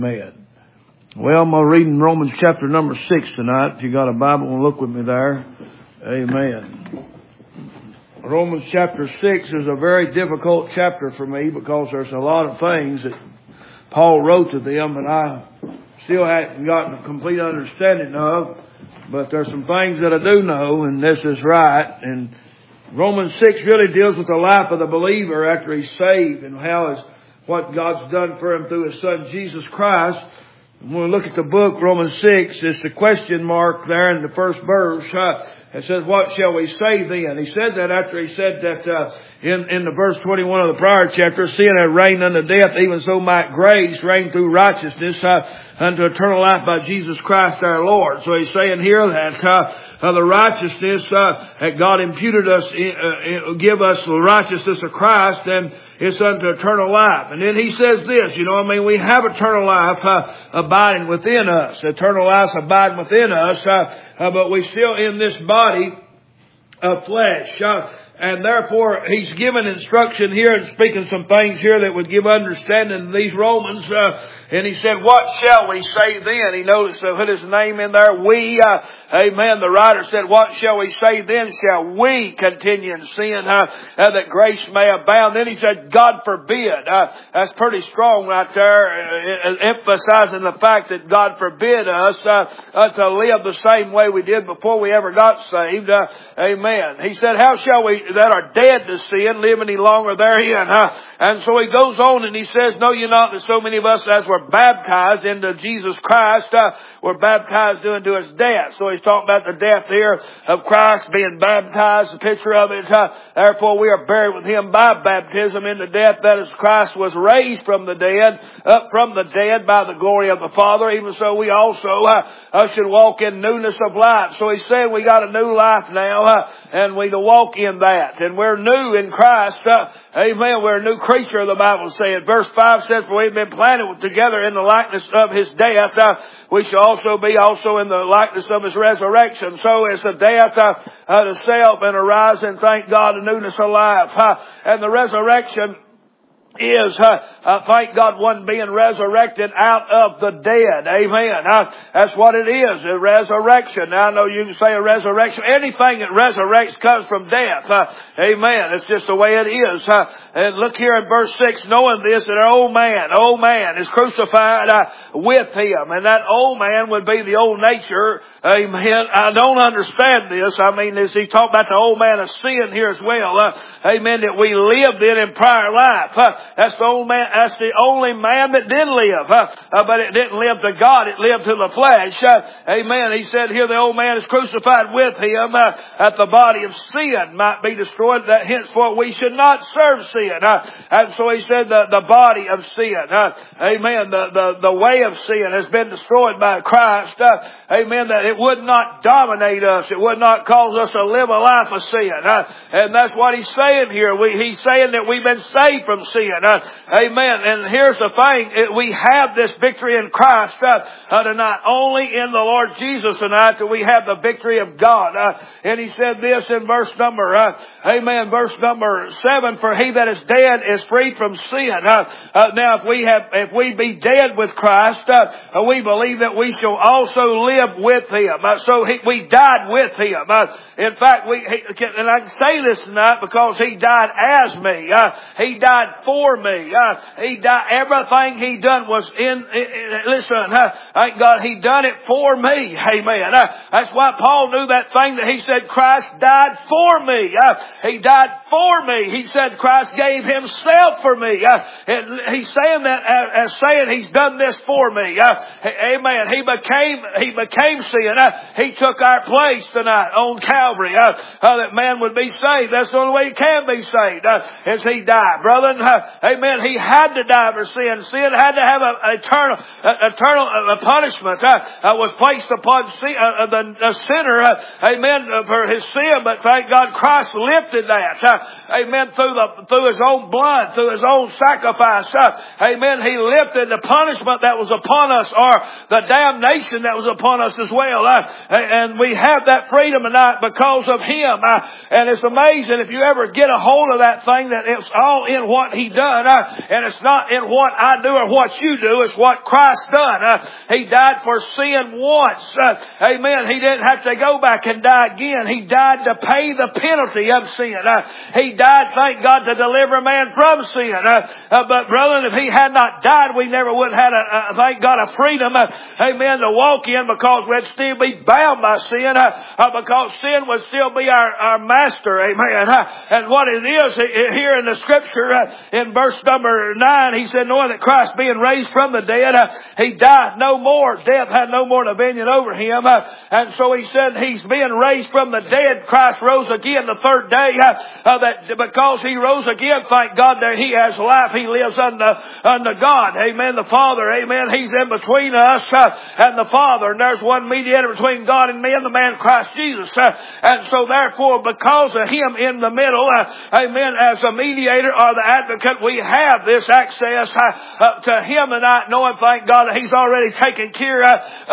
Amen. Well, I'm reading Romans chapter number 6 tonight. If you got a Bible, look with me there. Amen. Romans chapter 6 is a very difficult chapter for me because there's a lot of things that Paul wrote to them and I still haven't gotten a complete understanding of. But there's some things that I do know, and this is right. And Romans 6 really deals with the life of the believer after he's saved and what God's done for him through His Son, Jesus Christ. When we look at the book, Romans 6, it's the question mark there in the first verse. It says, what shall we say then? He said that after he said that in the verse 21 of the prior chapter, sin had reigned unto death, even so might grace reign through righteousness unto eternal life by Jesus Christ our Lord. So he's saying here that the righteousness that God imputed us, give us the righteousness of Christ, and it's unto eternal life. And then he says this, we have eternal life abiding within us. Eternal life abiding within us, but we still in this body of flesh. And therefore, he's given instruction here and speaking some things here that would give understanding to these Romans. And he said, what shall we say then? He noticed put his name in there. We, amen. The writer said, what shall we say then? Shall we continue in sin that grace may abound? Then he said, God forbid. That's pretty strong right there, emphasizing the fact that God forbid us to live the same way we did before we ever got saved. Amen. He said, how shall we that are dead to sin live any longer therein? And so he goes on and he says, know you not that so many of us as were baptized into Jesus Christ were baptized into His death. So he's talking about the death here of Christ being baptized, the picture of it. Therefore we are buried with Him by baptism into death, that as Christ was raised from the dead, up from the dead by the glory of the Father, even so we also should walk in newness of life. So he's saying we got a new life now, and we to walk in that. And we're new in Christ. Amen. We're a new creature, the Bible says. Verse 5 says, for we've been planted together in the likeness of His death. We shall also be in the likeness of His resurrection. So it's a death to self and a rise and thank God, a newness of life. And the resurrection is, thank God, one being resurrected out of the dead. Amen. That's what it is, a resurrection. Now, I know you can say a resurrection. Anything that resurrects comes from death. Amen. It's just the way it is. And look here in verse 6, knowing this, that our old man is crucified with Him. And that old man would be the old nature. Amen. I don't understand this. As he talked about the old man of sin here as well. Amen. That we lived in prior life. That's the old man. That's the only man that did live. But it didn't live to God. It lived to the flesh. Amen. He said here the old man is crucified with Him, that the body of sin might be destroyed, that henceforth we should not serve sin. And so he said the body of sin. Amen. The way of sin has been destroyed by Christ. Amen. That it would not dominate us. It would not cause us to live a life of sin. And that's what he's saying here. He's saying that we've been saved from sin. Amen. And here's the thing. We have this victory in Christ tonight. Only in the Lord Jesus tonight do we have the victory of God. And he said this in verse number 7, for he that is dead is freed from sin. Now if we be dead with Christ, we believe that we shall also live with Him. We died with Him. In fact, and I can say this tonight because He died as me. He died for me. He died. Everything He done was listen, thank God He done it for me. Amen. That's why Paul knew that thing that he said, Christ died for me. He died for me. He said Christ gave Himself for me. And he's saying that as saying He's done this for me. Amen. He became sin. He took our place tonight on Calvary. That man would be saved. That's the only way he can be saved. Is He died. Brother, amen. He had to die for sin. Sin had to have an eternal punishment was placed upon the sinner, amen, for his sin. But thank God Christ lifted that, amen, through His own blood, through His own sacrifice. Amen. He lifted the punishment that was upon us, or the damnation that was upon us as well. And we have that freedom tonight because of Him. And it's amazing if you ever get a hold of that thing, that it's all in what He done done. And it's not in what I do or what you do. It's what Christ done. He died for sin once. Amen. He didn't have to go back and die again. He died to pay the penalty of sin. He died, thank God, to deliver man from sin. But brother, if He had not died, we never would have had thank God, a freedom, amen, to walk in, because we'd still be bound by sin, because sin would still be our master, amen. And what it is here in the scripture, in verse number 9, he said, knowing that Christ being raised from the dead, He died no more. Death had no more dominion over Him. And so he said He's being raised from the dead. Christ rose again the third day, that because He rose again, thank God, that He has life. He lives unto God. Amen. The Father, amen. He's in between us and the Father. And there's one mediator between God and men, the man Christ Jesus. And so therefore, because of Him in the middle, amen, as a mediator or the advocate, we have this access to Him tonight, knowing, thank God, that He's already taken care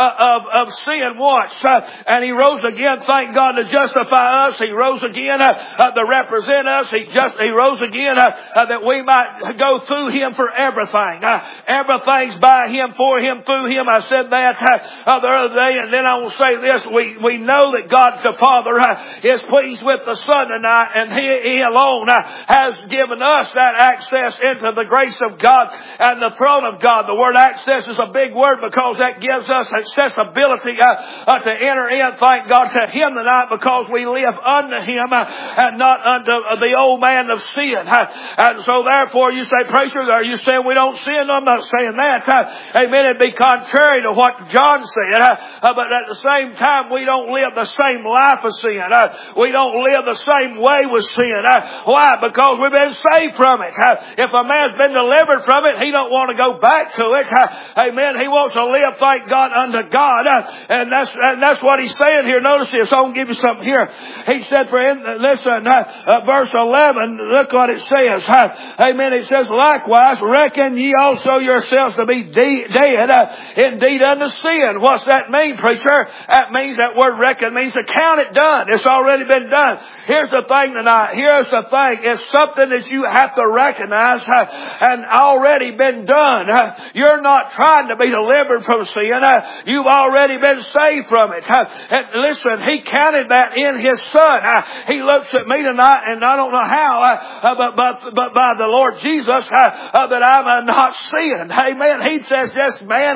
of sin once. And He rose again, thank God, to justify us. He rose again to represent us. He rose again that we might go through Him for everything. Everything's by Him, for Him, through Him. I said that the other day, and then I will say this. We know that God the Father is pleased with the Son tonight, and He alone has given us that access into the grace of God and the throne of God. The word access is a big word, because that gives us accessibility to enter in, thank God, to Him tonight, because we live unto Him and not unto the old man of sin. And so therefore you say, preacher, are you saying we don't sin? I'm not saying that. Amen. It'd be contrary to what John said. But at the same time, we don't live the same life of sin. We don't live the same way with sin. Why? Because we've been saved from it. If a man's been delivered from it, he don't want to go back to it. Amen. He wants to live, thank God, unto God. And that's what he's saying here. Notice this. I'm going to give you something here. He said, listen, verse 11, look what it says. Amen. It says, likewise, reckon ye also yourselves to be dead indeed unto sin. What's that mean, preacher? That means, that word reckon means to count it done. It's already been done. Here's the thing tonight. Here's the thing. It's something that you have to recognize and already been done. You're not trying to be delivered from sin. You've already been saved from it. And listen, He counted that in His Son. He looks at me tonight, and I don't know how, but by the Lord Jesus, that I'm not sinned. Amen. He says this man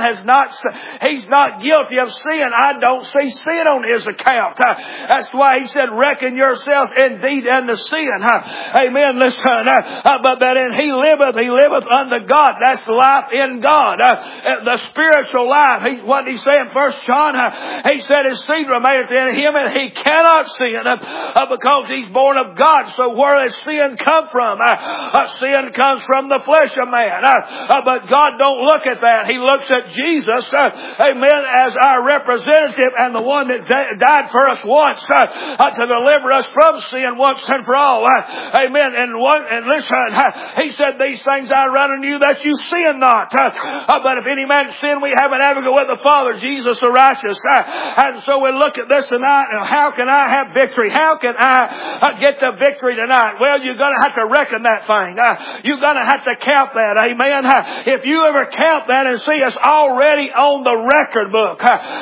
he's not guilty of sin. I don't see sin on his account. That's why He said, reckon yourself indeed unto sin. Amen. Listen, but that in He liveth unto God. That's life in God. The spiritual life. What did He say in 1 John? He said His seed remaineth in Him, and he cannot sin because he's born of God. So where does sin come from? Sin comes from the flesh of man. But God don't look at that. He looks at Jesus, amen, as our representative and the one that died for us once to deliver us from sin once and for all. Amen. And listen, He said, these things I write unto you that you sin not. But if any man sin, we have an advocate with the Father, Jesus the righteous. And so we look at this tonight, and how can I have victory? How can I get the victory tonight? Well, you're going to have to reckon that thing. You're going to have to count that. Amen. If you ever count that and see it's already on the record book.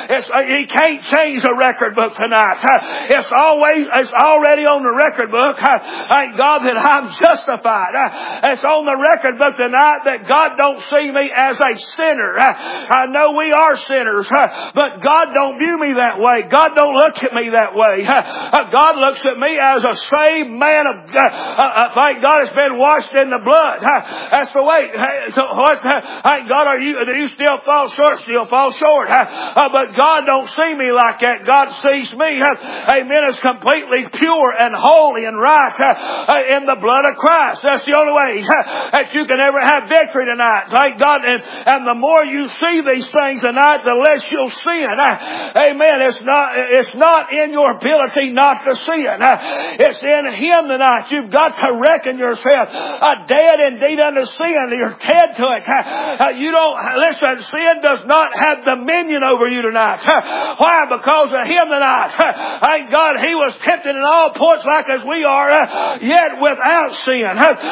You can't change the record book tonight. It's already on the record book. Thank God that I'm justified. It's on the record book tonight that God don't see me as a sinner. I know we are sinners, but God don't view me that way. God don't look at me that way. God looks at me as a saved man of God. Thank God it's been washed in the blood. That's the way. So thank God, do you still fall short? Still fall short. But God don't see me like that. God sees me, amen, as completely pure and holy and right in the blood of Christ. That's the only way that you can ever have victory tonight. Thank God. And the more you see these things tonight, the less you'll sin. Amen. It's not in your ability not to sin. It's in Him tonight. You've got to reckon yourself dead indeed unto sin. You're dead to it. You don't, listen, sin does not have dominion over you tonight. Why? Because of Him tonight. Thank God He was tempted in all points like as we are, yet without sin. There was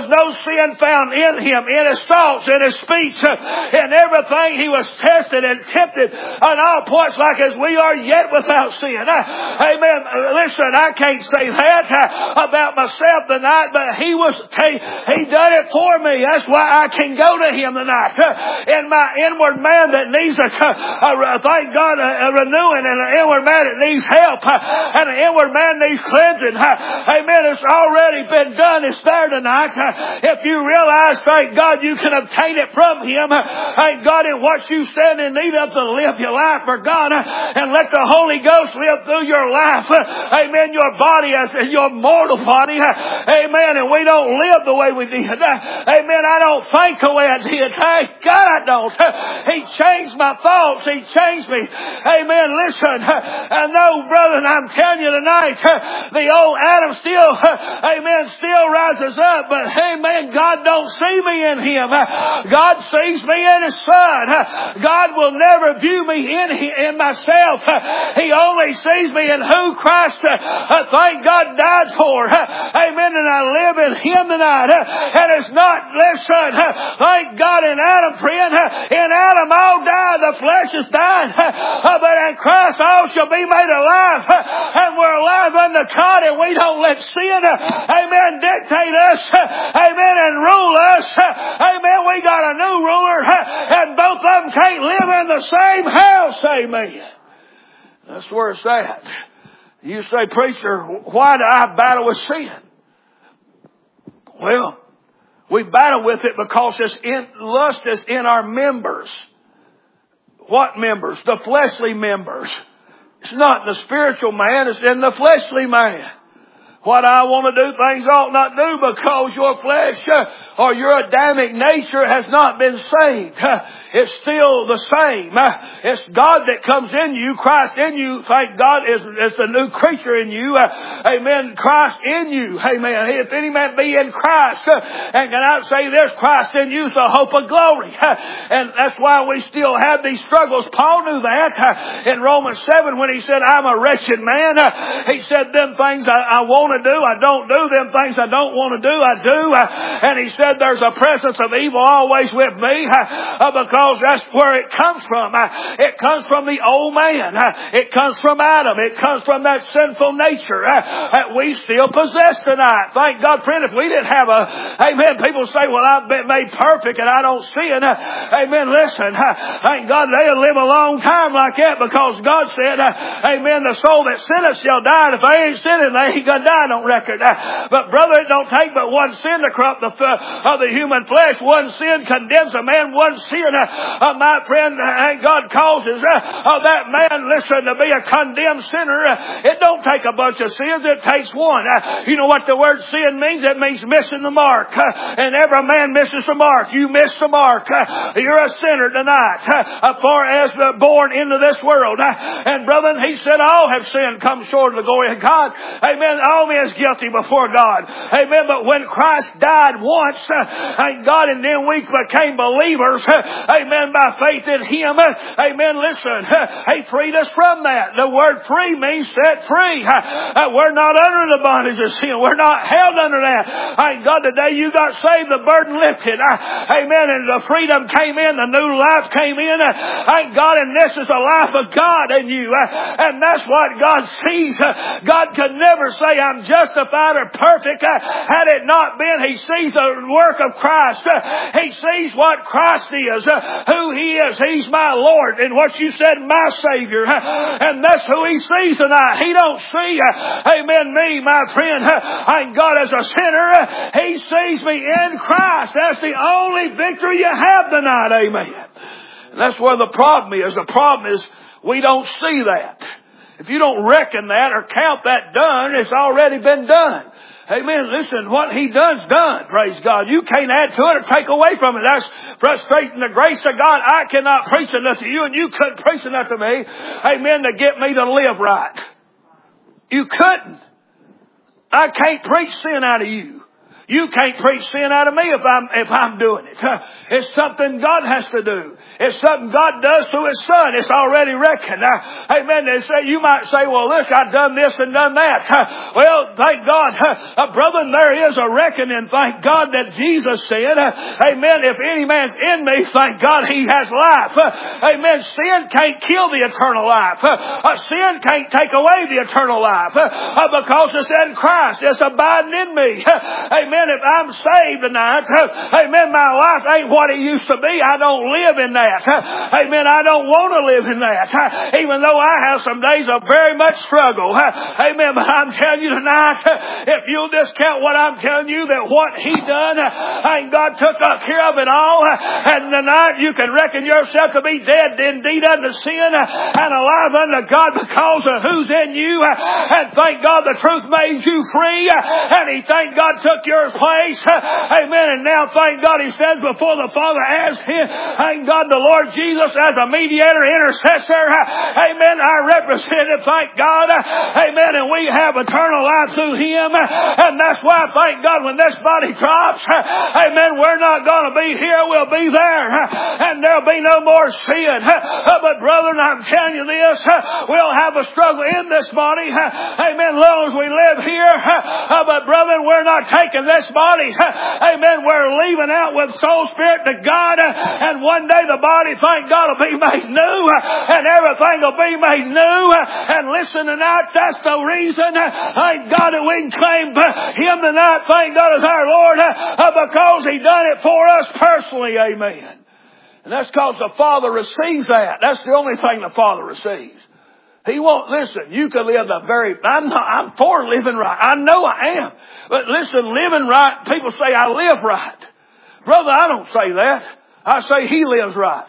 no sin found in him, in his thoughts, in his speech, in everything. He was tested and tempted on all points like as we are, yet without sin. Amen. Listen, I can't say that about myself tonight, but He done it for me. That's why I can go to Him tonight. In my inward man that needs thank God, a renewing, and an inward man that needs help, and an inward man needs cleansing. Amen. It's already been done. It's there tonight. If you realize, thank God, you can obtain it from Him. Thank God, in what you stand in need of to live your life for God, and let the Holy Ghost live through your life. Amen. Your body as your mortal body. Amen. And we don't live the way we did. Amen. I don't think the way I did. Thank God I don't. He changed my thoughts. He changed me. Amen. Listen, I know, brother, and I'm telling you tonight, the old Adam still, amen, still rises up, but amen, God don't see me in him. God sees me in His Son. God will never view me in myself. He only sees me in who Christ, thank God, died for. Amen. And I live in Him tonight. And it's not, listen, thank God, in Adam, friend, in Adam all died, the flesh is dying. But in Christ all shall be made alive. And we're alive unto God, and we don't let sin, amen, dictate us, amen, and rule us. Amen. We got a new ruler, and both of them can't live in the same house. Amen. That's where it's at. You say, preacher, why do I battle with sin? Well, we battle with it because lust is in our members. What members? The fleshly members. It's not the spiritual man, it's in the fleshly man. What I want to do, things I ought not do, because your flesh or your Adamic nature has not been saved. It's still the same. It's God that comes in you, Christ in you. Thank God is the new creature in you. Amen. Christ in you. Amen. If any man be in Christ, and cannot say there's Christ in you, is the hope of glory. And that's why we still have these struggles. Paul knew that in Romans 7 when he said, I'm a wretched man. He said, them things I want to do, I don't do. Them things I don't want to do, I do. And he said there's a presence of evil always with me, because that's where it comes from. It comes from the old man. It comes from Adam. It comes from that sinful nature that we still possess tonight. Thank God, friend, if we didn't have amen, people say, well, I've been made perfect and I don't sin. Amen, listen, thank God they'll live a long time like that, because God said, amen, the soul that sinneth shall die, and if they ain't sinning, they ain't gonna die on record. But brother, it don't take but one sin to corrupt of the human flesh. One sin condemns a man. One sin, my friend, God causes that man, listen, to be a condemned sinner. It don't take a bunch of sins. It takes one. You know what the word sin means? It means missing the mark. And every man misses the mark. You miss the mark. You're a sinner tonight, as far as born into this world. And brother, he said all have sinned, come short of the glory of God. Amen. All men is guilty before God. Amen. But when Christ died once, thank God, and then we became believers, amen, by faith in Him, amen, listen, He freed us from that. The word free means set free. We're not under the bondage of sin. We're not held under that. Thank God, the day you got saved, the burden lifted. Amen. And the freedom came in. The new life came in. Thank God, and this is the life of God in you. And that's what God sees. God could never say, I'm justified or perfect. Had it not been, He sees the work of Christ. He sees what Christ is, who He is. He's my Lord, and what you said, my Savior. And that's who He sees tonight. He don't see, amen, me, my friend, thank God, as a sinner. He sees me in Christ. That's the only victory you have tonight, amen. And that's where the problem is. The problem is we don't see that. If you don't reckon that or count that done, it's already been done. Amen. Listen, what He done's done. Praise God. You can't add to it or take away from it. That's frustrating the grace of God. I cannot preach enough to you, and you couldn't preach enough to me. Amen. To get me to live right. You couldn't. I can't preach sin out of you. You can't preach sin out of me if I'm doing it. It's something God has to do. It's something God does through His Son. It's already reckoned. Amen. You might say, well, look, I've done this and done that. Well, thank God. Brethren, there is a reckoning. Thank God that Jesus said, amen, if any man's in me, thank God he has life. Amen. Sin can't kill the eternal life. Sin can't take away the eternal life. Because it's in Christ. It's abiding in me. Amen. If I'm saved tonight, amen, my life ain't what it used to be. I don't live in that. Amen. I don't want to live in that. Even though I have some days of very much struggle. Amen. But I'm telling you tonight, if you'll discount what I'm telling you, that what He done, and God took up care of it all, and tonight you can reckon yourself to be dead indeed unto sin and alive unto God because of who's in you. And thank God the truth made you free. And He, thank God, took your place. Amen. And now, thank God, He stands before the Father as Him. Thank God, the Lord Jesus as a mediator, intercessor. Amen. Our representative, thank God. Amen. And we have eternal life through Him. And that's why, thank God, when this body drops, amen, we're not going to be here. We'll be there. And there'll be no more sin. But, brethren, I'm telling you this. We'll have a struggle in this body. Amen. Long as we live here. But, brethren, we're not taking this body. Amen. We're leaving out with soul, spirit to God. And one day the body, thank God, will be made new. And everything will be made new. And listen tonight, that's the reason, thank God, that we can claim Him tonight, thank God, as our Lord, because He done it for us personally. Amen. And that's because the Father receives that. That's the only thing the Father receives. He won't, listen, you can live I'm for living right. I know I am. But listen, living right, people say I live right. Brother, I don't say that. I say He lives right.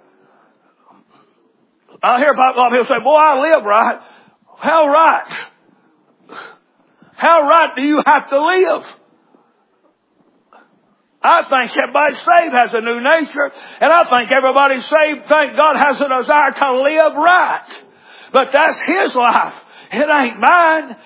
I hear a lot of people say, boy, I live right. How right? How right do you have to live? I think everybody saved has a new nature. And I think everybody saved, thank God, has a desire to live right. But that's His life. It ain't mine.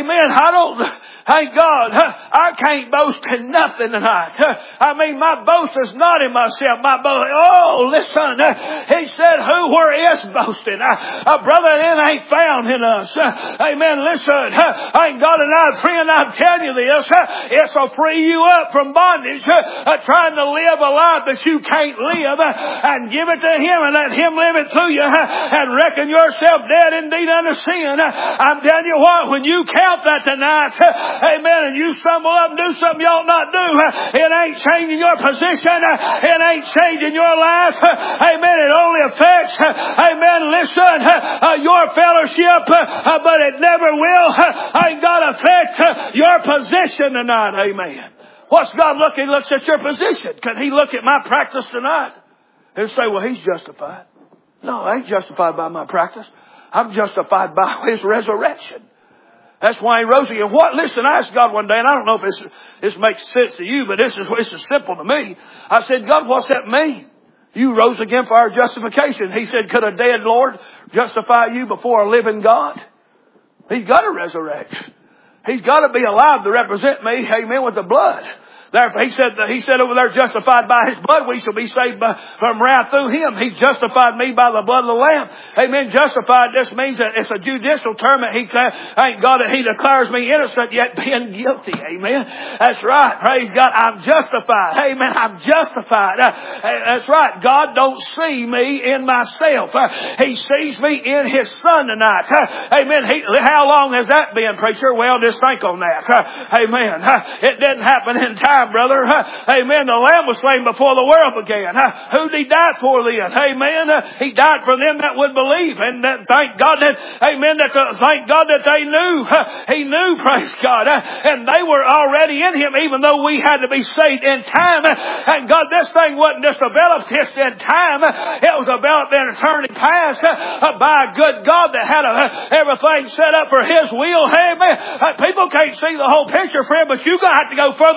Amen. Thank God, I can't boast in nothing tonight. I mean, my boast is not in myself. My boast, listen, He said, where is boasting? Brother, it ain't found in us. Amen. Listen, thank God, and friend, I'm telling you this, it's to free you up from bondage, trying to live a life that you can't live, and give it to Him and let Him live it through you, and reckon yourself dead indeed unto sin. I'm telling you what, when you count that tonight, amen, and you stumble up and do something you ought not do, it ain't changing your position. It ain't changing your life. Amen. It only affects, amen, listen, your fellowship, but it never will, God, affect your position tonight. Amen. What's God looking? He looks at your position. Can He look at my practice tonight and say, well, He's justified? No, I ain't justified by my practice. I'm justified by His resurrection. That's why He rose again. Listen, I asked God one day, and I don't know if this makes sense to you, but this is simple to me. I said, God, what's that mean? You rose again for our justification. He said, could a dead Lord justify you before a living God? He's got to resurrect. He's got to be alive to represent me, amen, with the blood. Therefore, he said over there, justified by His blood, we shall be saved from wrath through Him. He justified me by the blood of the Lamb. Amen. Justified, this means that it's a judicial term that thank God that He declares me innocent yet being guilty. Amen. That's right. Praise God. I'm justified. Amen. I'm justified. That's right. God don't see me in myself. He sees me in His Son tonight. Amen. How long has that been, preacher? Well, just think on that. Amen. It didn't happen in time, brother. Amen. The Lamb was slain before the world began. Who did He die for then? Amen. He died for them that would believe. And thank God that, amen, thank God that they knew. He knew, praise God. And they were already in Him, even though we had to be saved in time. And God, this thing wasn't just developed just in time. It was developed in eternity past by a good God that had everything set up for His will. Amen. People can't see the whole picture, friend, but you're going to have to go further back than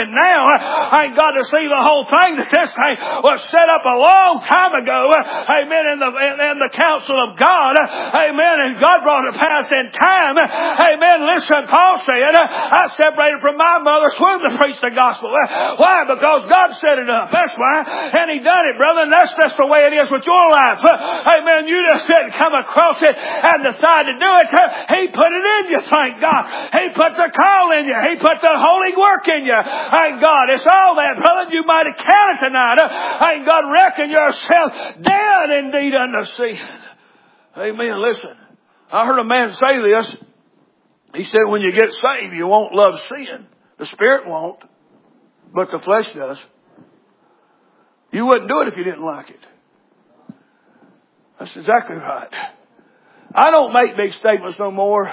looking now, thank God, to see the whole thing, that this thing was set up a long time ago, amen, in the counsel of God, amen, and God brought it to pass in time, amen. Listen, Paul said, I separated from my mother's womb to preach the gospel. Why? Because God set it up. That's why. And He done it, brother, and that's the way it is with your life. Amen. You just didn't come across it and decide to do it. He put it in you, thank God. He put the call in you. He put the holy work in you. Thank God. It's all that, brother. You might have counted tonight. Thank God, reckon yourself dead indeed unto sin. Amen. Listen, I heard a man say this. He said, when you get saved, you won't love sin. The Spirit won't, but the flesh does. You wouldn't do it if you didn't like it. That's exactly right. I don't make big statements no more.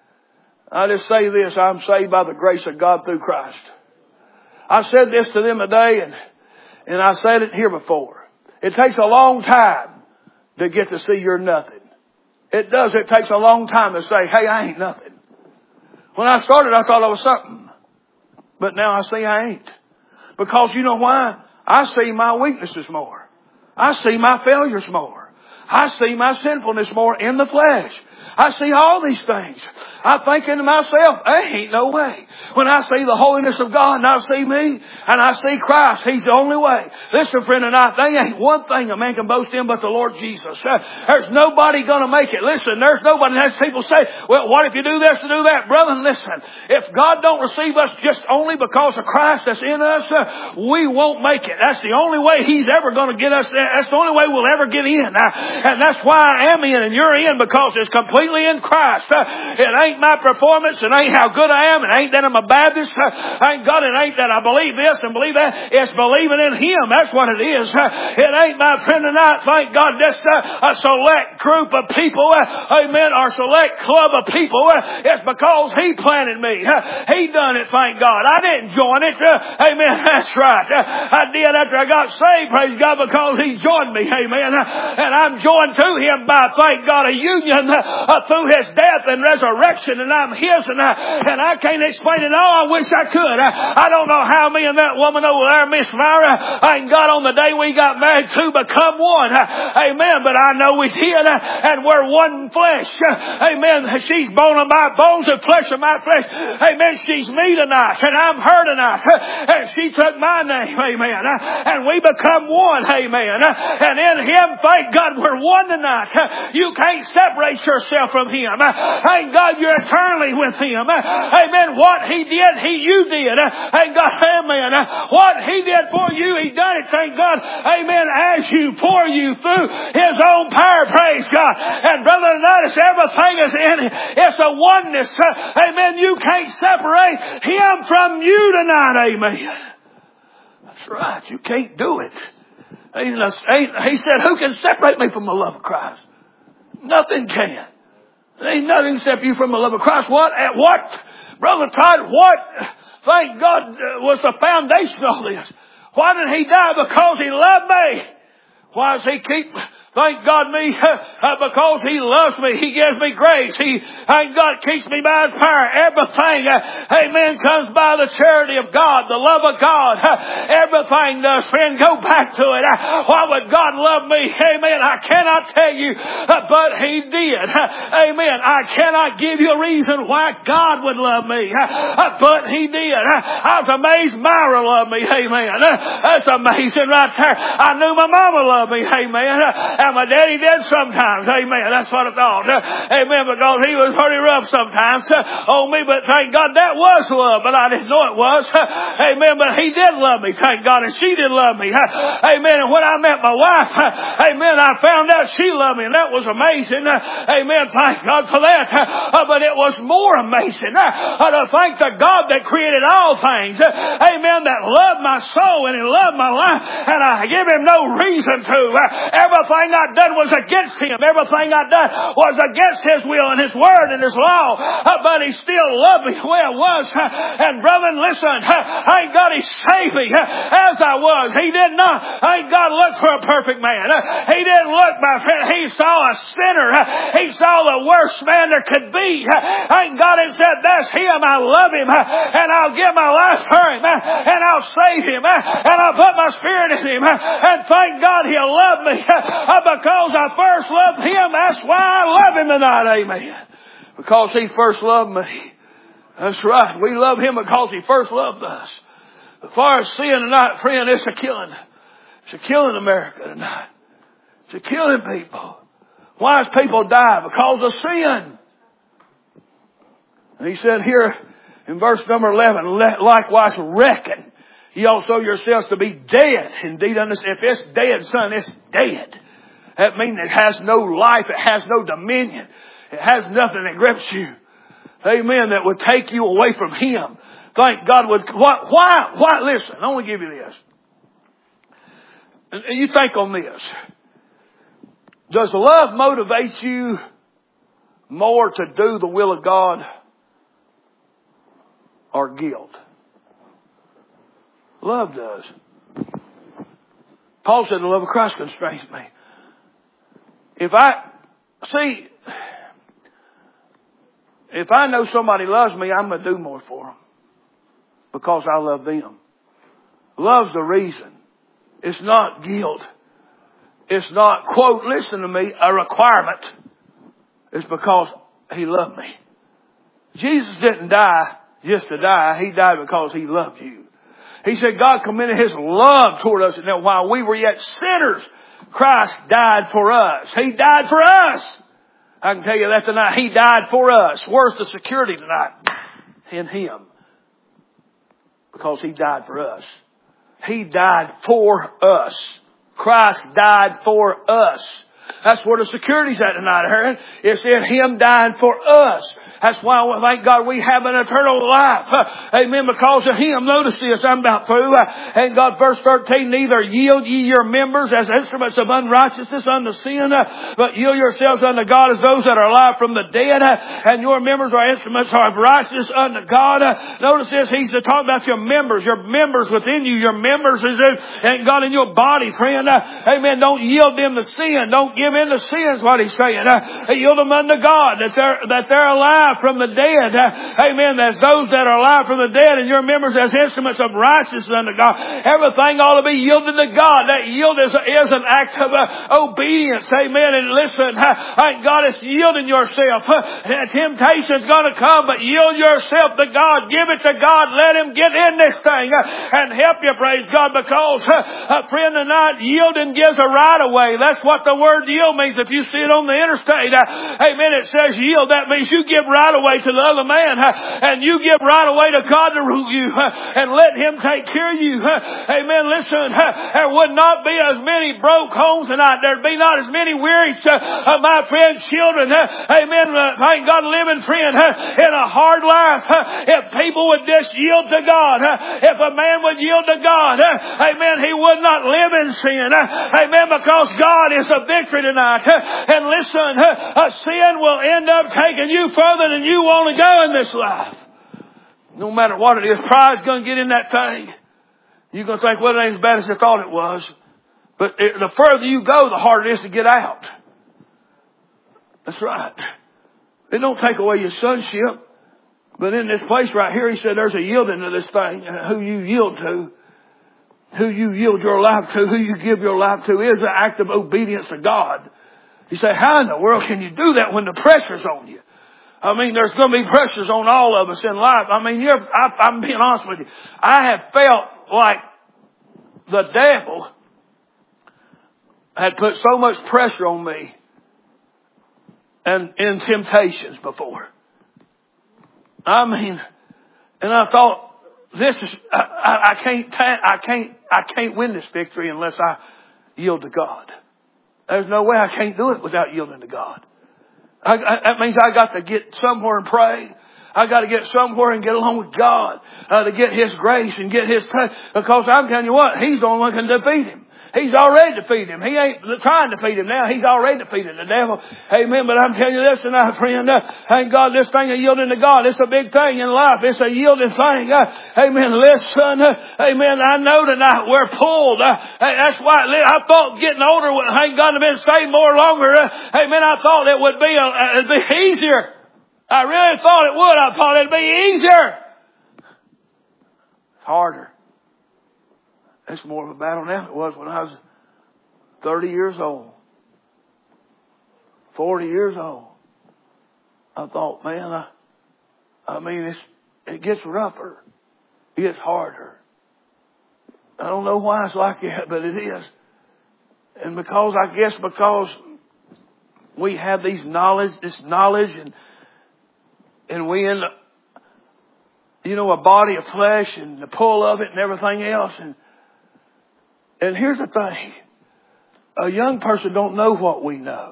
I just say this: I'm saved by the grace of God through Christ. I said this to them today, and I said it here before. It takes a long time to get to see you're nothing. It does. It takes a long time to say, hey, I ain't nothing. When I started, I thought I was something. But now I see I ain't. Because you know why? I see my weaknesses more. I see my failures more. I see my sinfulness more in the flesh. I see all these things. I'm thinking to myself, there ain't no way. When I see the holiness of God and I see me and I see Christ, He's the only way. Listen, friend, tonight, there ain't one thing a man can boast in but the Lord Jesus. There's nobody going to make it. Listen, there's nobody. As people say, well, what if you do this to do that? Brother, listen, if God don't receive us just only because of Christ that's in us, we won't make it. That's the only way He's ever going to get us there. That's the only way we'll ever get in. And that's why I am in and you're in, because it's completely in Christ. It ain't my performance. It ain't how good I am. It ain't that I'm a Baptist. Thank God, it ain't that I believe this and believe that. It's believing in Him. That's what it is. It ain't, my friend, tonight, thank God, just a select group of people, amen, or select club of people. It's because He planted me. He done it, thank God. I didn't join it. Amen. That's right. I did after I got saved, praise God, because He joined me. Amen. And I'm joined to Him by, thank God, a union through His death and resurrection, and I'm His, and I can't explain it all. I wish I could. I don't know how me and that woman over there, Miss Myra, thank God, on the day we got married, to become one. Amen. But I know we did, and we're one flesh. Amen. She's bone of my bones and flesh of my flesh. Amen. She's me tonight, and I'm her tonight. And she took my name. Amen. And we become one. Amen. And in Him, thank God, we're one tonight. You can't separate yourself from Him. Thank God, you're eternally with Him. Amen. What He did, you did. Thank God. Amen. What He did for you, He done it. Thank God. Amen. As you, for you, through His own power. Praise God. And brother, notice everything is in it. It's a oneness. Amen. You can't separate Him from you tonight. Amen. That's right. You can't do it. He said, who can separate me from the love of Christ? Nothing can. There ain't nothing except you from the love of Christ. What? Brother Todd, what? Thank God was the foundation of this. Why did He die? Because He loved me. Why does He keep, thank God, me? Because He loves me. He gives me grace. Thank God, keeps me by His power. Everything, amen, comes by the charity of God, the love of God. Everything does, friend. Go back to it. Why would God love me? Amen. I cannot tell you, but He did. Amen. I cannot give you a reason why God would love me, but He did. I was amazed Myra loved me. Amen. That's amazing right there. I knew my mama loved me. Amen. And my daddy did sometimes. Amen. That's what I thought. Amen. Because he was pretty rough sometimes on me. But thank God that was love. But I didn't know it was. Amen. But He did love me. Thank God. And she did love me. Amen. And when I met my wife, amen, I found out she loved me. And that was amazing. Amen. Thank God for that. But it was more amazing to thank the God that created all things. Amen. That loved my soul and He loved my life. And I give Him no reason to. Everything I'd done was against Him. Everything I'd done was against His will and His Word and His law. But He still loved me the way I was. And brethren, listen, ain't God He saved me as I was. He did not. Ain't God look for a perfect man. He didn't look, my friend. He saw a sinner. He saw the worst man there could be. Ain't God had said, that's Him. I love Him. And I'll give my life for Him. And I'll save Him. And I'll put my spirit in Him. And thank God He'll love me. Because I first loved Him. That's why I love Him tonight. Amen. Because He first loved me. That's right. We love Him because He first loved us. As far as sin tonight, friend, it's a killing. It's a killing America tonight. It's a killing people. Why does people die? Because of sin. And He said here in verse number 11, likewise reckon ye also yourselves to be dead. Indeed, if it's dead, son, it's dead. That means it has no life. It has no dominion. It has nothing that grips you. Amen. That would take you away from Him. Thank God would. Why? Listen, I want to give you this. And you think on this. Does love motivate you more to do the will of God or guilt? Love does. Paul said the love of Christ constrains me. If I know somebody loves me, I'm going to do more for them. Because I love them. Love's the reason. It's not guilt. It's not, quote, listen to me, a requirement. It's because He loved me. Jesus didn't die just to die. He died because He loved you. He said God commended His love toward us. And that while we were yet sinners, Christ died for us. He died for us. I can tell you that tonight. He died for us. Where's the security tonight? In Him. Because He died for us. He died for us. Christ died for us. That's where the security's at tonight, Aaron. It's in Him dying for us. That's why, thank God, we have an eternal life. Amen. Because of Him. Notice this. I'm about through. And God, verse 13, neither yield ye your members as instruments of unrighteousness unto sin, but yield yourselves unto God as those that are alive from the dead. And your members are instruments of righteousness unto God. Notice this. He's talking about your members within you. Your members is in God in your body, friend. Amen. Don't yield them to sin. Don't give in to sin is what He's saying. Yield them unto God that they're alive from the dead. Amen. That's those that are alive from the dead and your members as instruments of righteousness unto God. Everything ought to be yielded to God. That yield is an act of obedience. Amen. And listen, thank God it's yielding yourself. Temptation's going to come, but yield yourself to God. Give it to God. Let Him get in this thing and help you, praise God, because friend, tonight yielding gives a right of way. That's what the word yield means. If you see it on the interstate, amen, it says yield. That means you give right away to the other man, and you give right away to God to rule you, and let Him take care of you. Amen. Listen, there would not be as many broke homes tonight. There'd be not as many weary, my friend, children. Amen. Thank God, living, friend, in a hard life. If people would just yield to God, if a man would yield to God, amen, he would not live in sin. Amen. Because God is the victory tonight. And listen, sin will end up taking you further than you want to go in this life. No matter what it is, pride's going to get in that thing. You're going to think, well, it ain't as bad as I thought it was. But the further you go, the harder it is to get out. That's right. It don't take away your sonship. But in this place right here, He said there's a yielding to this thing. Who you yield to, who you yield your life to, who you give your life to is an act of obedience to God. You say, how in the world can you do that when the pressure's on you? I mean, there's going to be pressures on all of us in life. I mean, I'm being honest with you. I have felt like the devil had put so much pressure on me and in temptations before. I mean, and I thought, this is, I can't win this victory unless I yield to God. There's no way I can't do it without yielding to God. That means I got to get somewhere and pray. I got to get somewhere and get along with God to get His grace and get His touch. Because I'm telling you what, He's the only one who can defeat Him. He's already defeated him. He ain't trying to defeat him now. He's already defeated the devil. Amen. But I'm telling you this tonight, friend. Thank God this thing of yielding to God. It's a big thing in life. It's a yielding thing. Amen. Listen. Amen. I know tonight we're pulled. That's why I thought getting older, thank God I've been saved more longer. Amen. I thought it would be, it'd be easier. I really thought it would. I thought it'd be easier. It's harder. It's more of a battle now than it was when I was 30 years old. 40 years old. I thought, man, it gets rougher. It gets harder. I don't know why it's like that, but it is. And because we have this knowledge and we in a body of flesh and the pull of it and everything else. And here's the thing. A young person don't know what we know.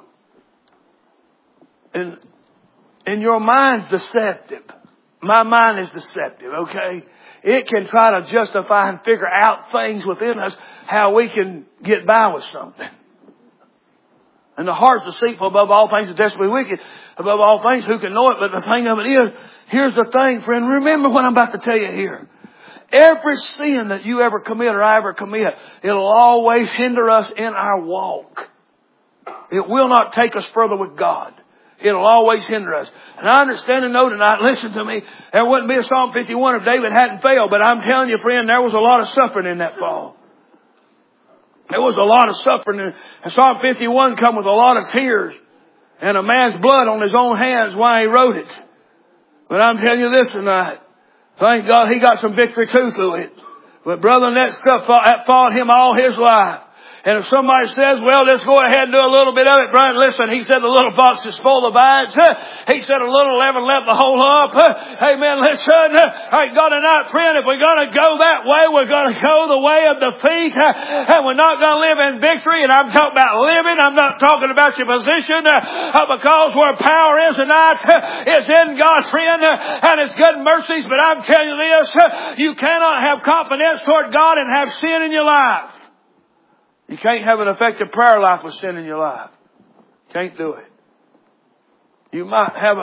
And your mind's deceptive. My mind is deceptive, okay? It can try to justify and figure out things within us how we can get by with something. And the heart's deceitful above all things and desperately wicked. Above all things, who can know it? But the thing of it is, here's the thing, friend. Remember what I'm about to tell you here. Every sin that you ever commit or I ever commit, it'll always hinder us in our walk. It will not take us further with God. It'll always hinder us. And I understand and know tonight, listen to me, there wouldn't be a Psalm 51 if David hadn't failed. But I'm telling you, friend, there was a lot of suffering in that fall. There was a lot of suffering. And Psalm 51 come with a lot of tears and a man's blood on his own hands while he wrote it. But I'm telling you this tonight. Thank God he got some victory too through it. But brother, that stuff fought him all his life. And if somebody says, well, let's go ahead and do a little bit of it, Brian, listen, he said the little fox is spoil the vines. He said a little leaven left the whole lump. Amen. Listen, thank God tonight, friend, if we're going to go that way, we're going to go the way of defeat. And we're not going to live in victory. And I'm talking about living. I'm not talking about your position. Because where power is tonight is in God, friend, and His good mercies. But I'm telling you this, you cannot have confidence toward God and have sin in your life. You can't have an effective prayer life with sin in your life. Can't do it. You might have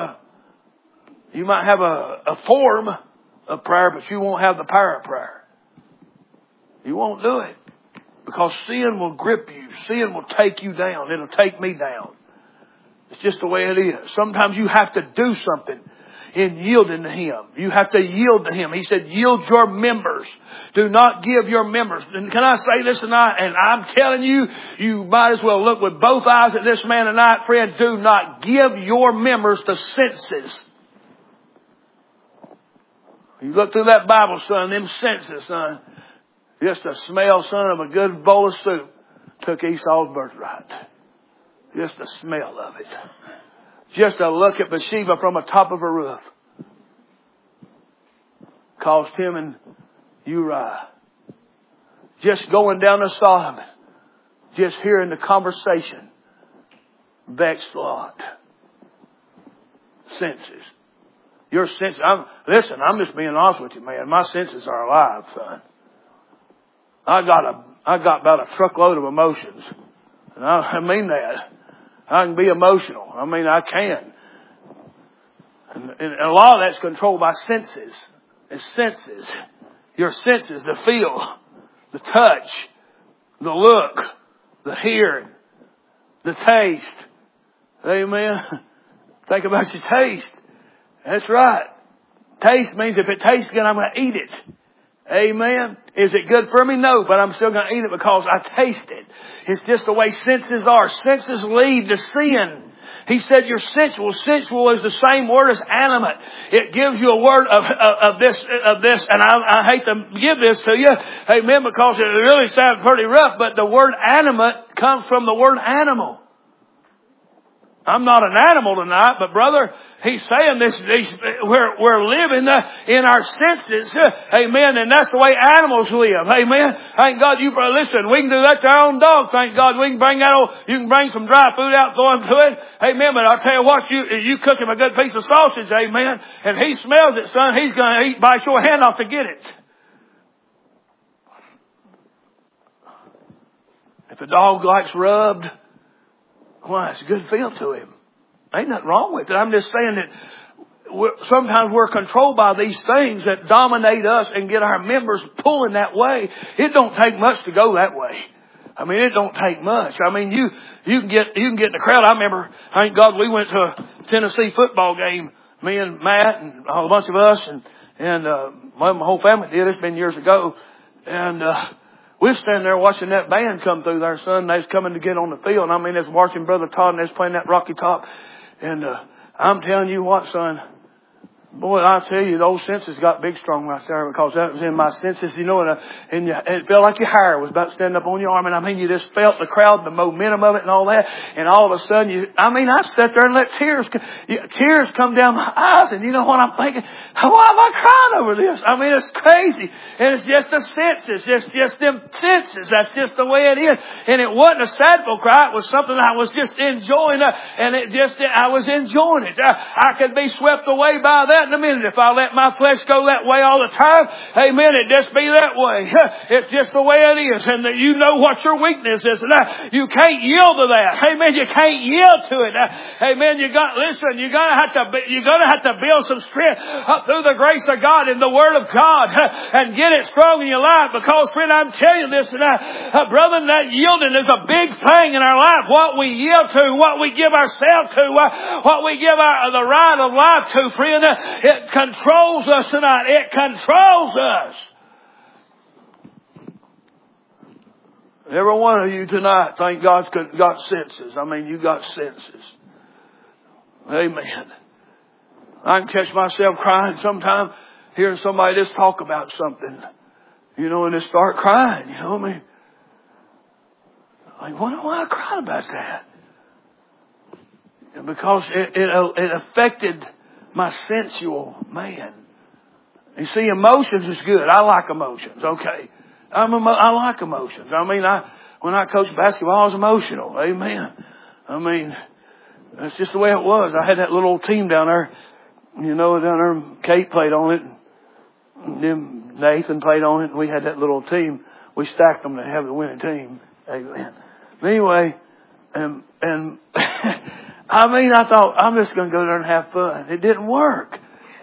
a form of prayer, but you won't have the power of prayer. You won't do it. Because sin will grip you. Sin will take you down. It'll take me down. It's just the way it is. Sometimes you have to do something in yielding to Him. You have to yield to Him. He said, yield your members. Do not give your members. And can I say this tonight? And I'm telling you, you might as well look with both eyes at this man tonight, friend. Do not give your members to senses. You look through that Bible, son, them senses, son. Just the smell, son, of a good bowl of soup took Esau's birthright. Just the smell of it. Just a look at Bathsheba from the top of a roof caused him and Uriah. Just going down to Solomon, just hearing the conversation, vexed Lot. Senses. Your senses. I'm just being honest with you, man. My senses are alive, son. I got about a truckload of emotions. And I mean that. I can be emotional. I mean, I can. And a lot of that's controlled by senses. It's senses. Your senses, the feel, the touch, the look, the hearing, the taste. Amen. Think about your taste. That's right. Taste means if it tastes good, I'm going to eat it. Amen. Is it good for me? No, but I'm still going to eat it because I taste it. It's just the way senses are. Senses lead to sin. He said you're sensual. Sensual is the same word as animate. It gives you a word of this, and I hate to give this to you, amen, because it really sounds pretty rough, but the word animate comes from the word animal. I'm not an animal tonight, but brother, he's saying this, we're living in our senses, amen, and that's the way animals live, amen. Thank God listen, we can do that to our own dog, thank God. We can you can bring some dry food out, throw him to it, amen, but I'll tell you what, you cook him a good piece of sausage, amen, and he smells it, son, he's going to bite your hand off to get it. If a dog likes rubbed, why, it's a good feel to him. Ain't nothing wrong with it. I'm just saying that sometimes we're controlled by these things that dominate us and get our members pulling that way. It don't take much to go that way. I mean, it don't take much. I mean, you can get in the crowd. I remember, thank God, we went to a Tennessee football game. Me and Matt and a bunch of us and my whole family did. It's been years ago. And we was standing there watching that band come through there, son. They was coming to get on the field. I mean, they was watching Brother Todd and they was playing that Rocky Top. And I'm telling you what, son. Boy, I tell you, those senses got big strong right there because that was in my senses, you know, and it felt like your hair was about to stand up on your arm. And I mean, you just felt the crowd, the momentum of it and all that. And all of a sudden I sat there and let tears come down my eyes. And you know what I'm thinking? Why am I crying over this? I mean, it's crazy. And it's just the senses, just them senses. That's just the way it is. And it wasn't a sadful cry. It was something I was just enjoying. I was enjoying it. I could be swept away by that in a minute. If I let my flesh go that way all the time, amen, it just be that way. It's just the way it is. And you know what your weakness is. And you can't yield to that. Amen. You can't yield to it. Amen. You're gonna have to build some strength up through the grace of God in the Word of God and get it strong in your life. Because, friend, I'm telling you this, brother, that yielding is a big thing in our life. What we yield to, what we give ourselves to, what we give the right of life to, friend, it controls us tonight. It controls us. Every one of you tonight, thank God's got senses. I mean, you got senses. Amen. I can catch myself crying sometime, hearing somebody just talk about something, you know, and just start crying, you know what I mean? Like, why am I crying about that? Because it affected my sensual man. You see, emotions is good. I like emotions. Okay. I like emotions. I mean, when I coached basketball, I was emotional. Amen. I mean, that's just the way it was. I had that little old team down there. You know, down there, Kate played on it. And then Nathan played on it. And we had that little team. We stacked them to have the winning team. Amen. But anyway, and I mean, I thought, I'm just going to go there and have fun. It didn't work.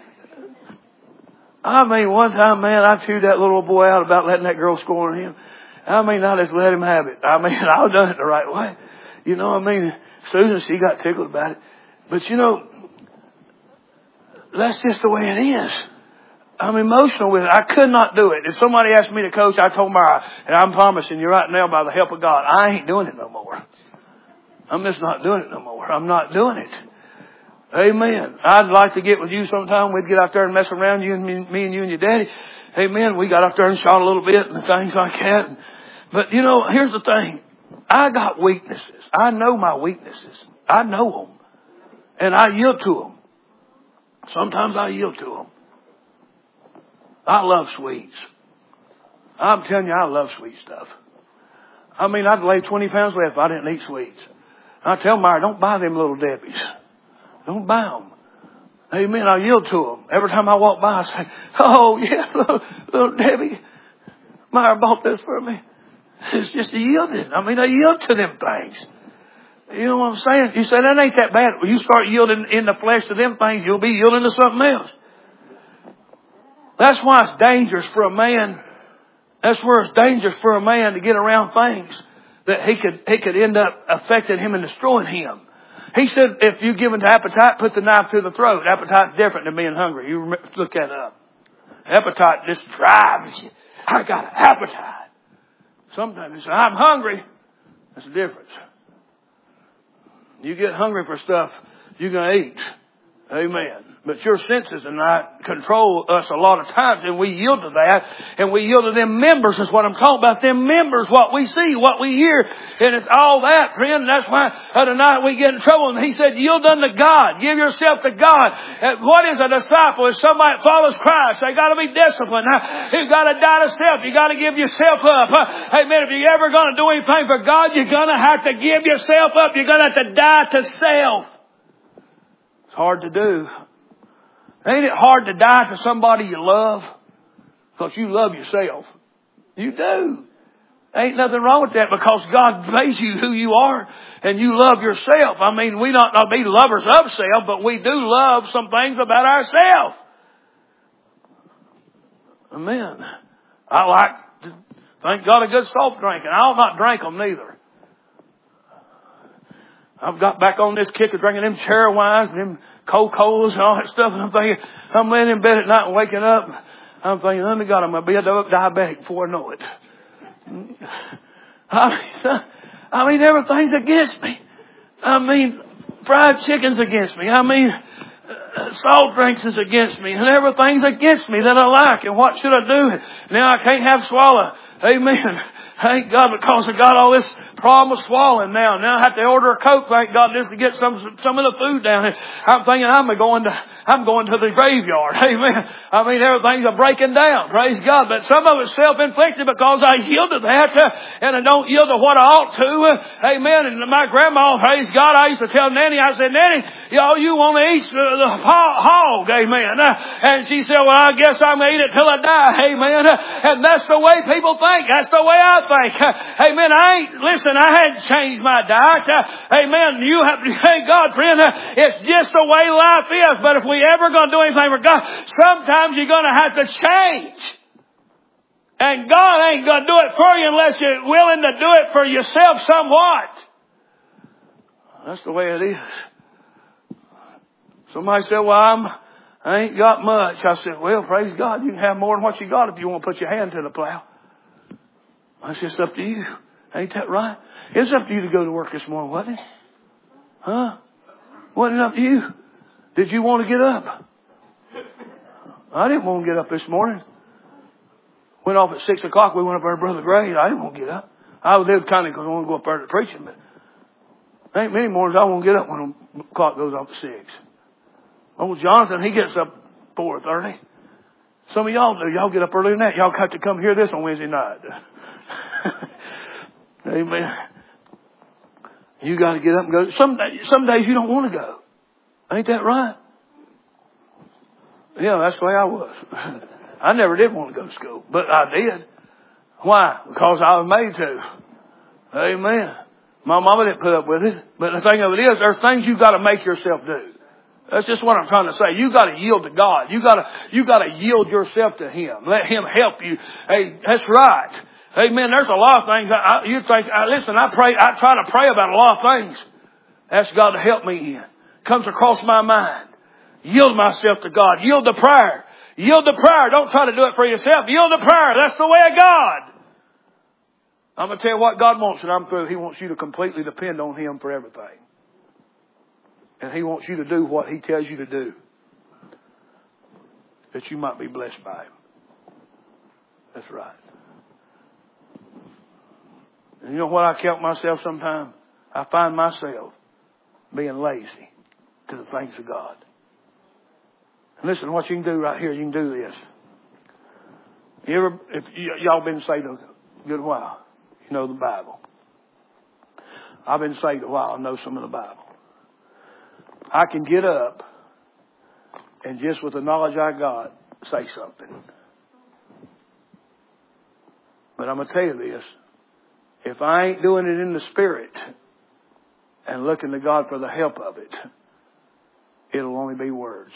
I mean, one time, man, I chewed that little boy out about letting that girl score on him. I mean, I just let him have it. I mean, I've done it the right way. You know what I mean? Susan, she got tickled about it. But you know, that's just the way it is. I'm emotional with it. I could not do it. If somebody asked me to coach, I told them, and I'm promising you right now by the help of God, I ain't doing it no more. I'm just not doing it no more. I'm not doing it. Amen. I'd like to get with you sometime. We'd get out there and mess around, you and me and you and your daddy. Amen. We got out there and shot a little bit and things like that. But you know, here's the thing. I got weaknesses. I know my weaknesses. I know them. And I yield to them. Sometimes I yield to them. I love sweets. I'm telling you, I love sweet stuff. I mean, I'd lay 20 pounds less if I didn't eat sweets. I tell Myra, don't buy them little Debbies. Don't buy them. Amen. I yield to them. Every time I walk by, I say, oh, yeah, little Debbie, Myra bought this for me. It's just a yielding. I mean, I yield to them things. You know what I'm saying? You say, that ain't that bad. When you start yielding in the flesh to them things, you'll be yielding to something else. That's why it's dangerous for a man. That's where it's dangerous for a man to get around things that he could end up affecting him and destroying him. He said, if you give into appetite, put the knife to the throat. Appetite's different than being hungry. You look that up. Appetite just drives you. I got an appetite. Sometimes you say, I'm hungry. That's the difference. You get hungry for stuff, you're going to eat. Amen. But your senses and I control us a lot of times, and we yield to that, and we yield to them members is what I'm talking about. Them members, what we see, what we hear, and it's all that, friend. That's why tonight we get in trouble. And he said, yield unto God. Give yourself to God. And what is a disciple? If somebody follows Christ, they got to be disciplined. You've got to die to self. You got to give yourself up. Amen. If you're ever going to do anything for God, you're going to have to give yourself up. You're going to have to die to self. It's hard to do. Ain't it hard to die to somebody you love? Because you love yourself. You do. Ain't nothing wrong with that because God made you who you are and you love yourself. I mean, we not be lovers of self, but we do love some things about ourselves. Amen. I like to thank God a good soft drink, and I'll not drink them neither. I've got back on this kick of drinking them cherry wines and them Coca-Colas and all that stuff. And I'm thinking, I'm laying in bed at night and waking up. I'm thinking, oh my God, I'm going to be a diabetic before I know it. I mean, everything's against me. I mean, fried chicken's against me. I mean, salt drinks is against me. And everything's against me that I like. And what should I do? Now I can't have swallow. Amen. Thank God, because I got all this problem of swallowing now. Now I have to order a Coke, thank God, just to get some of the food down here. I'm thinking I'm going to the graveyard. Amen. I mean, everything's breaking down. Praise God. But some of it's self-inflicted because I yield to that and I don't yield to what I ought to. Amen. And my grandma, praise God, I used to tell Nanny, I said, Nanny, you want to eat the hog. Amen. And she said, well, I guess I'm going to eat it till I die. Amen. And that's the way people think. That's the way I think. Amen. I hadn't changed my diet. Amen. You have to thank God, friend. It's just the way life is. But if we ever going to do anything for God, sometimes you're going to have to change. And God ain't going to do it for you unless you're willing to do it for yourself somewhat. That's the way it is. Somebody said, well, I ain't got much. I said, well, praise God. You can have more than what you got if you want to put your hand to the plow. That's just up to you. Ain't that right? It's up to you to go to work this morning, wasn't it? Huh? Wasn't it up to you? Did you want to get up? I didn't want to get up this morning. Went off at 6 o'clock. We went up there to Brother Gray. I didn't want to get up. I did kind of because I want to go up there to preaching, but there ain't many mornings I won't get up when the clock goes off at 6. Old Jonathan, he gets up 4:30. Some of y'all do. Y'all get up earlier than that. Y'all have to come hear this on Wednesday night. Amen. You got to get up and go. Some days you don't want to go. Ain't that right? Yeah, that's the way I was. I never did want to go to school, but I did. Why? Because I was made to. Amen. My mama didn't put up with it. But the thing of it is, there's things you got to make yourself do. That's just what I'm trying to say. You got to yield to God. You got to yield yourself to Him. Let Him help you. Hey, that's right. Amen. There's a lot of things. Listen, I try to pray about a lot of things. Ask God to help me in. Comes across my mind. Yield myself to God. Yield to prayer. Yield to prayer. Don't try to do it for yourself. Yield to prayer. That's the way of God. I'm going to tell you what God wants, and I'm through. He wants you to completely depend on Him for everything. And He wants you to do what He tells you to do, that you might be blessed by Him. That's right. And you know what I count myself sometimes? I find myself being lazy to the things of God. And listen, what you can do right here, you can do this. Y'all been saved a good while. You know the Bible. I've been saved a while. I know some of the Bible. I can get up and just with the knowledge I got, say something. But I'm going to tell you this. If I ain't doing it in the Spirit and looking to God for the help of it, it'll only be words.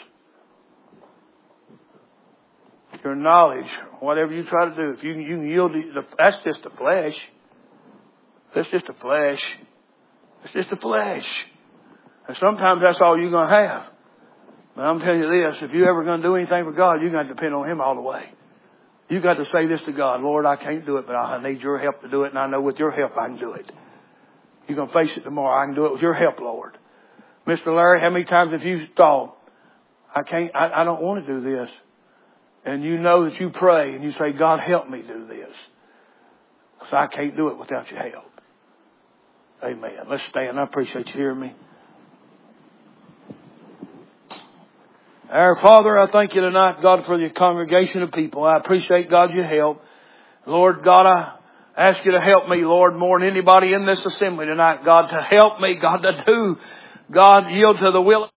Your knowledge, whatever you try to do, if you can yield, that's just the flesh. That's just the flesh. It's just the flesh. And sometimes that's all you're going to have. But I'm telling you this, if you're ever going to do anything for God, you've got to depend on Him all the way. You've got to say this to God, Lord, I can't do it, but I need your help to do it, and I know with your help I can do it. You're going to face it tomorrow. I can do it with your help, Lord. Mr. Larry, how many times have you thought, I don't want to do this? And you know that you pray and you say, God, help me do this. Because I can't do it without your help. Amen. Let's stand. I appreciate you hearing me. Our Father, I thank you tonight, God, for your congregation of people. I appreciate, God, your help. Lord God, I ask you to help me, Lord, more than anybody in this assembly tonight, God, to help me, God, to do, God, yield to the will of